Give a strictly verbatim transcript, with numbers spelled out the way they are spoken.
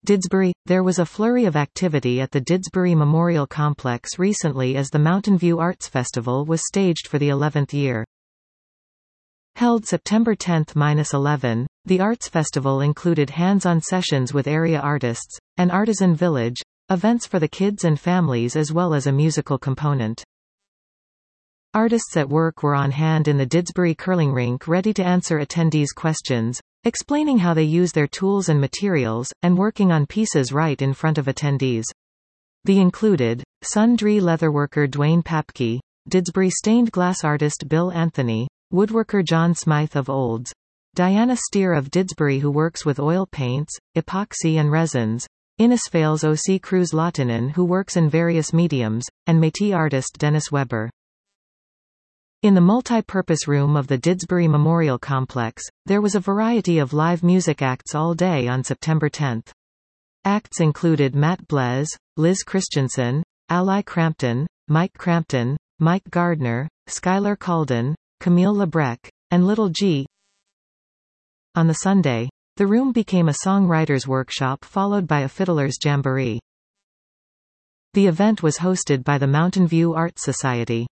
Didsbury. There was a flurry of activity at the Didsbury Memorial Complex recently as the Mountain View Arts Festival was staged for the eleventh year. Held September tenth to eleventh, the Arts Festival included hands-on sessions with area artists, an artisan village, events for the kids and families as well as a musical component. Artists at work were on hand in the Didsbury curling rink ready to answer attendees' questions, explaining how they use their tools and materials, and working on pieces right in front of attendees. The included, Sundry leatherworker Dwayne Papke, Didsbury stained glass artist Bill Anthony, woodworker John Smythe of Olds, Diana Steer of Didsbury who works with oil paints, epoxy and resins, Innisfail's O C Cruz Lautinen who works in various mediums, and Métis artist Dennis Weber. In the multi-purpose room of the Didsbury Memorial Complex, there was a variety of live music acts all day on September tenth. Acts included Matt Blaze, Liz Christensen, Ally Crampton, Mike Crampton, Mike Gardner, Skylar Calden, Camille Lebrec, and Little G. On the Sunday, the room became a songwriters' workshop followed by a fiddler's jamboree. The event was hosted by the Mountain View Arts Society.